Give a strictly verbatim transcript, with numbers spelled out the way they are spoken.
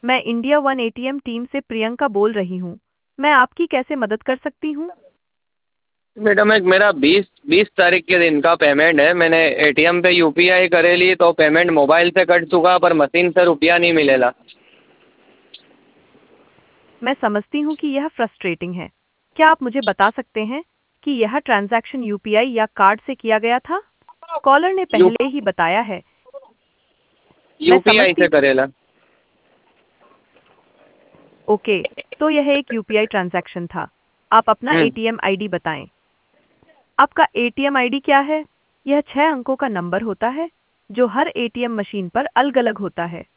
मैं India one ATM team से प्रियंका बोल रही हूँ। मैं आपकी कैसे मदद कर सकती हूँ? मैडम एक मेरा बीस बीस तारीख के दिन का पेमेंट है। मैंने एटीएम पे यूपीआई करे ली तो पेमेंट मोबाइल से कट चुका पर मशीन से रुपया नहीं मिलेला। मैं समझती हूँ कि यह फ्रस्ट्रेटिंग है। क्या आप मुझे बता सकते हैं कि यह ट्रांजैक्शन यूपीआई या कार्ड से किया गया था? कॉलर ने यू पहले ही बताया है। मैं यूपीआई समझती से हूँ। करेला। ओके, तो यह एक यूपीआई ट्रांजैक्शन था। आप अपना हम्म एटीएम आईडी बताएं। आपका एटीएम आईडी क्या है? यह छह अंकों का नंबर होता है जो हर एटीएम मशीन पर अलग-अलग होता है।